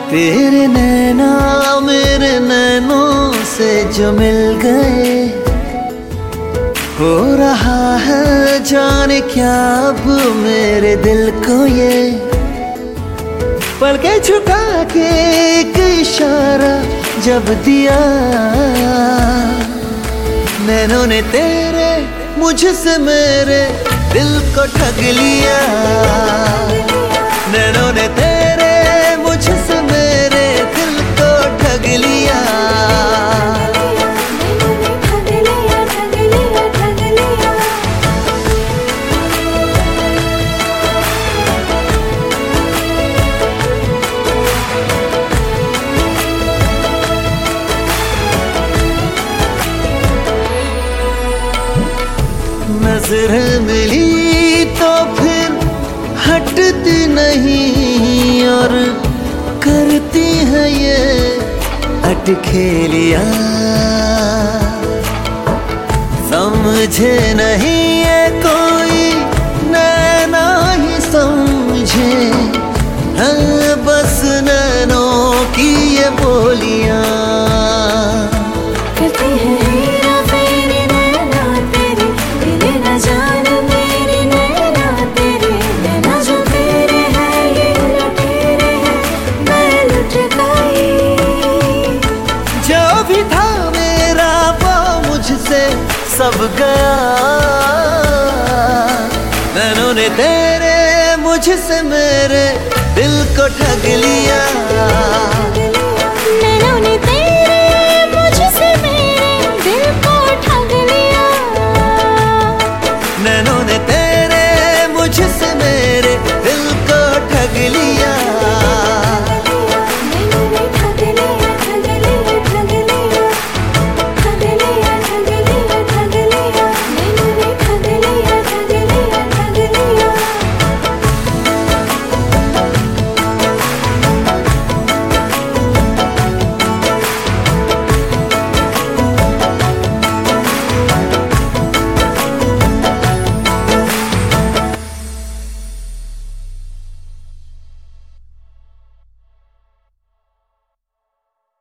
तेरे नैना मेरे नैनों से जो मिल गए, हो रहा है जाने क्या अब मेरे दिल को ये। पलकें झुका के एक इशारा जब दिया, नैनों ने तेरे मुझसे मेरे दिल को ठग लिया। नैनों ने तेरे मुझसे मेरे दिल को ठग लिया। नजर मिली तो फिर हटती नहीं, और करती है ये अटखेलियां। समझे नहीं है कोई, नैना ही समझे, हाँ बस नैनों की ये बोलियां। करती है सब गया, नैनों ने तेरे मुझसे मेरे दिल को ठग लिया। नैनों ने तेरे मुझसे मेरे दिल को ठग लिया। नैनों ने